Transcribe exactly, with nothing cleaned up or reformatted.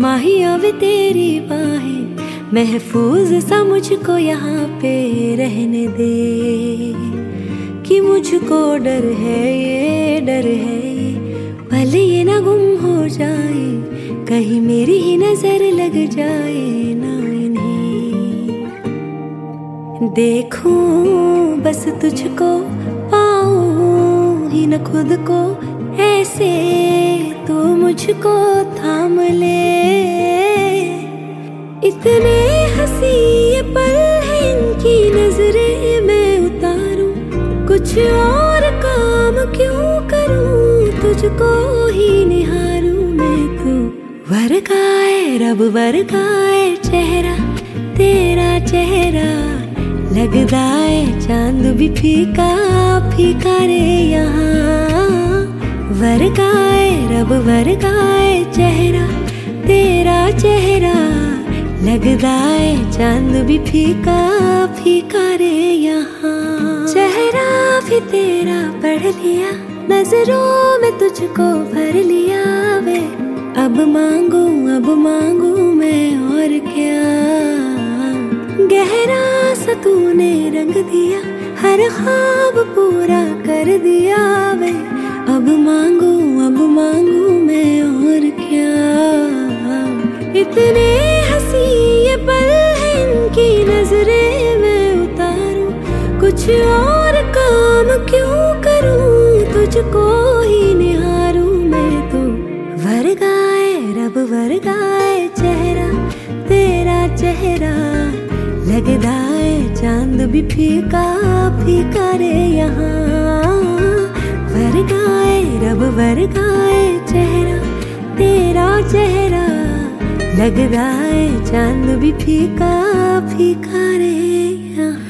माहिया वे तेरी बाहें, महफूज सा मुझको यहाँ पे रहने दे। कि मुझको डर है, ये डर है ये, भले ये ना गुम हो जाए, कहीं मेरी ही नजर लग जाए ना इन्हें। देखूं बस तुझको, पाऊं ही न खुद को, ऐसे तू मुझको थाम ले। इतने हंसी ये पल है, इनकी नजरें मैं उतारूं, कुछ और काम क्यों करूं, तुझको ही निहारूं मैं। तू वर्गाए रब वर्गाए चेहरा, तेरा चेहरा लगदा है चांद भी फीका फीका रे यहाँ। वर्गाए रब वर्गाए चेहरा, तेरा चेहरा लगदा है चांद भी फीका फीका रे यहाँ। चेहरा भी तेरा पढ़ लिया, नजरों में तुझको भर लिया वे। अब मांगू अब मांगू मैं और क्या, गहरा सा तूने रंग दिया, हर ख्वाब पूरा कर दिया वे। अब मांगू अब मांगू मैं और क्या। इतने हंसी ये पल है, इनकी नजरें मैं उतारूं, कुछ और काम क्यों करूं, तुझको ही निहारूं मैं। तो वर्गाए रब वर्गाए चेहरा, तेरा चेहरा लगदा है चांद भी फीका फीका रे यहाँ। वर्गाए रब वर्गाए चेहरा, तेरा चेहरा लगदा है चांद भी फीका फीका रे यहाँ।